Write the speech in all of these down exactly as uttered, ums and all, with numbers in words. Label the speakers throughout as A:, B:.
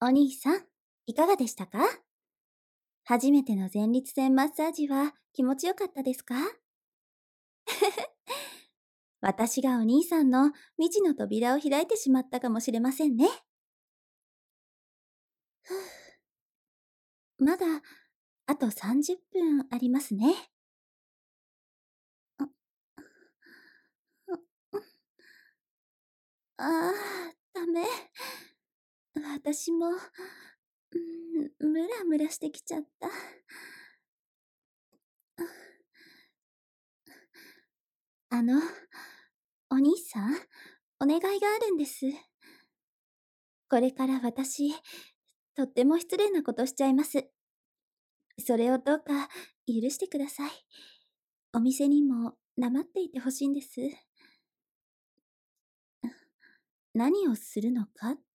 A: お兄さん、いかがでしたか？初めての前立腺マッサージは気持ちよかったですか？私がお兄さんの未知の扉を開いてしまったかもしれませんね。まだ、あとさんじゅっぷんありますね。あ、ああ、ダメ。私も、うん、ムラムラしてきちゃった。あの、お兄さん、お願いがあるんです。これから私、とっても失礼なことしちゃいます。それをどうか許してください。お店にも黙っていてほしいんです。何をするのかって？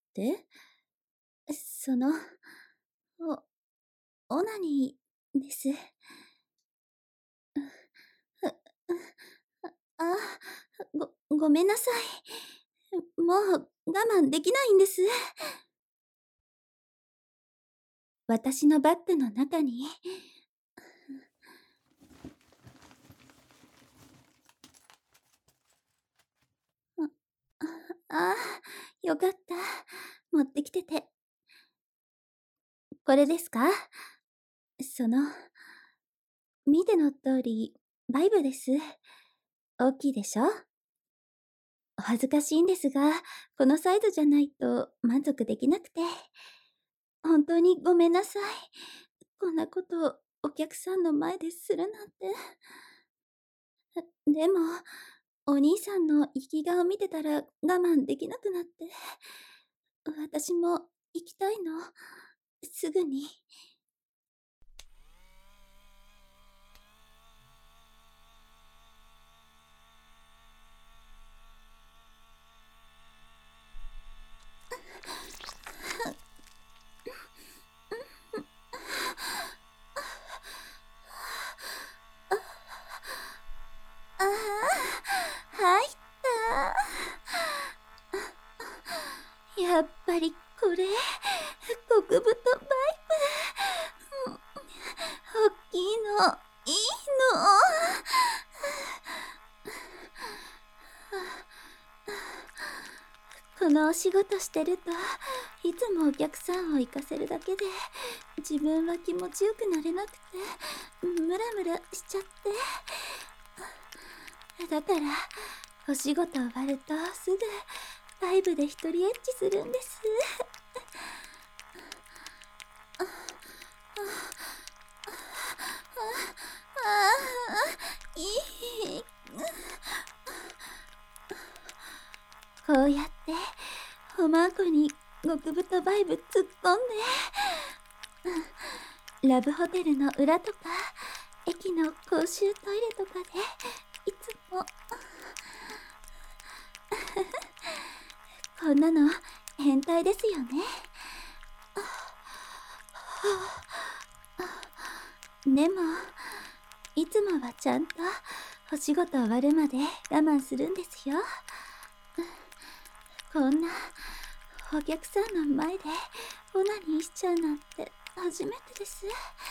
A: その、お、オナニーです。あ、ご、ごめんなさい。もう我慢できないんです。私のバッグの中に。ああ、よかった。持ってきてて。これですか？その、見ての通り、バイブです。大きいでしょ？お恥ずかしいんですが、このサイズじゃないと満足できなくて。本当にごめんなさい。こんなことお客さんの前でするなんて。でも、お兄さんの生き顔見てたら我慢できなくなって。私も行きたいの。すぐに。ああ、入った。やっぱりこれ、極太バイブ。大きいの、いいの。このお仕事してると、いつもお客さんを行かせるだけで、自分は気持ちよくなれなくて、ムラムラしちゃって。だから、お仕事終わるとすぐ、バイブで一人エッチするんです。ああ、いい。こうやって、おまんこに極太バイブ突っ込んで、ラブホテルの裏とか、駅の公衆トイレとかで、いつも、こんなの変態ですよね。でも、いつもはちゃんとお仕事終わるまで我慢するんですよ。こんなお客さんの前でオナニーしちゃうなんて初めてです。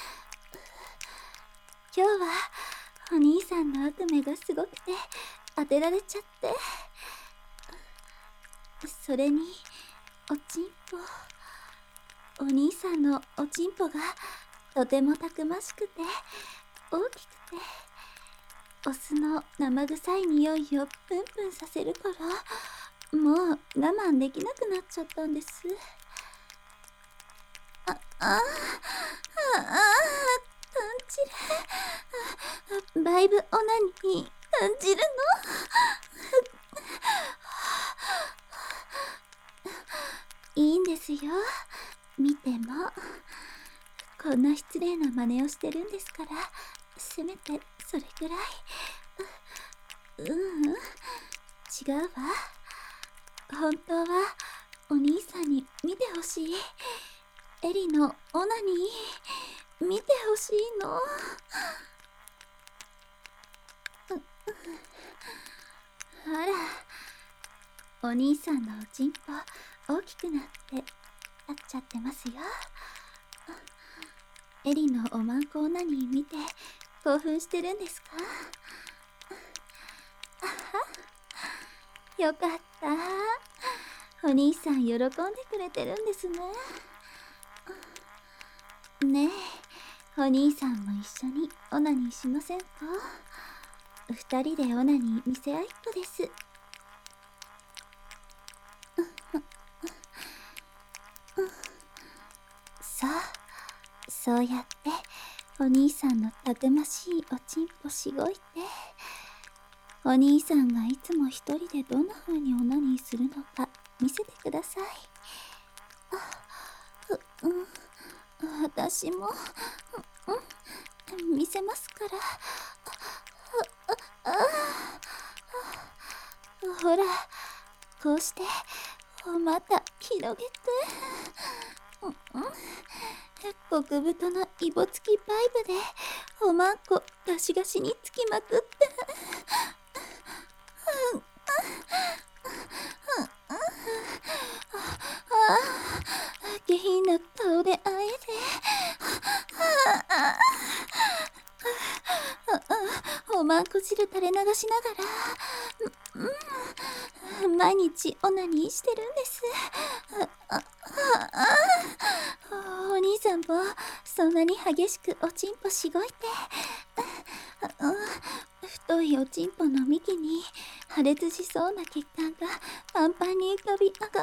A: 今日はお兄さんの悪夢がすごくて当てられちゃって。それに、おちんぽ。お兄さんのおちんぽがとてもたくましくて大きくて、オスの生臭い匂いをプンプンさせるから、もう我慢できなくなっちゃったんです。あ、あ、あ、あ、感じる。バイブオナニー感じるの。いいんですよ。見ても。こんな失礼な真似をしてるんですから、せめてそれくらい。う、ううん、違うわ。本当はお兄さんに見てほしい。エリのオナニー見てほしいの。あら、お兄さんのおちんぽ大きくなってたくちゃってますよ。エリのおまんこオナニー見て興奮してるんですか？よかった。お兄さん喜んでくれてるんですね。ねえ、お兄さんも一緒にオナニーしませんか？二人でオナニー見せ合いっこです。さあ、そうやってお兄さんのたくましいおちんぽしごいて、お兄さんがいつも一人でどんな風にオナニーするのか見せてください。あ、う、うん、私も、うん、見せますから。あ、あ、あ、ほら、こうしてお股広げて、うん、うん、極太のイボ付きパイプでおまんこガシガシにつきまくって、ああ、下品な顔であえて、おまんこ汁垂れ流しながら、うん、毎日オナニーしてるんです。お兄さんもそんなに激しくおちんぽしごいて、太いおちんぽの幹に破裂しそうな血管がパンパンに浮かび上がって、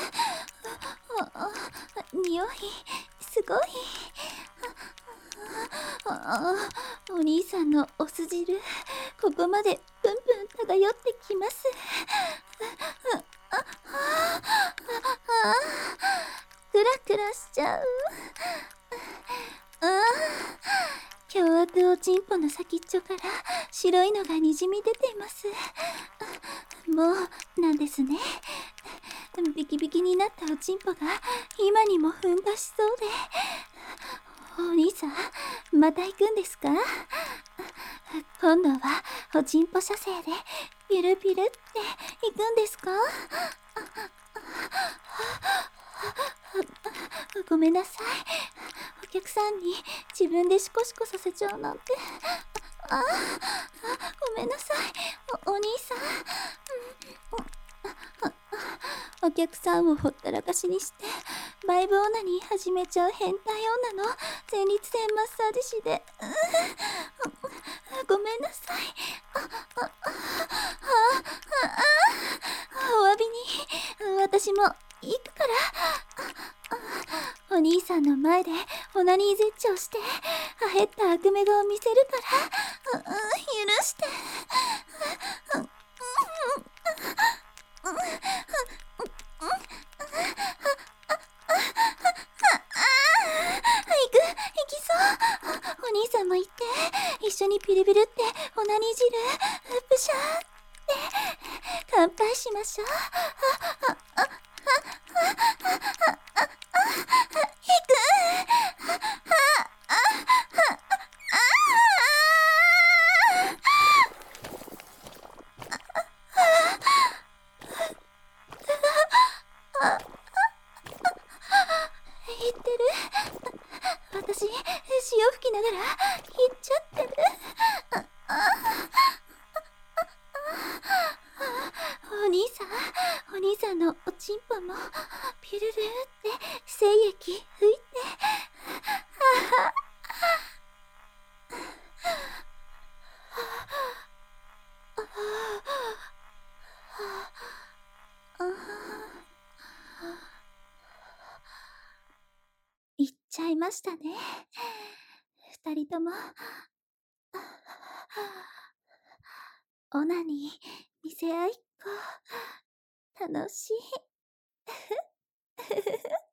A: 匂いすごい。お兄さんのお酢汁、ここまでプンプン漂ってきます。クラクラしちゃう。凶悪おちんぽの先っちょから白いのがにじみ出ています。もうなんですね。ビキビキになったおちんぽが今にも踏んだしそうで。お兄さん、また行くんですか？今度はおちんぽ射精でピルピルって行くんですか？ごめんなさい。お客さんに自分でシコシコさせちゃうなんて。ああ、ごめんなさい。お、お兄さん。お客さんをほったらかしにしてバイブオナニー始めちゃう変態女の前立腺マッサージ師で、ごめんなさい。お詫びに私も行くから。お兄さんの前でオナニー絶頂してあへった悪夢顔を見せるから、許して。お兄さんも行って、一緒にピルピルってオナニー汁プシャーって乾杯しましょう。言ってる。私、潮吹きながら言っちゃってる。お兄さん、お兄さんのおちんぽもピルルって精液拭いて。言っちゃいましたね。二人とも。オナニー見せ合いっこ楽しい。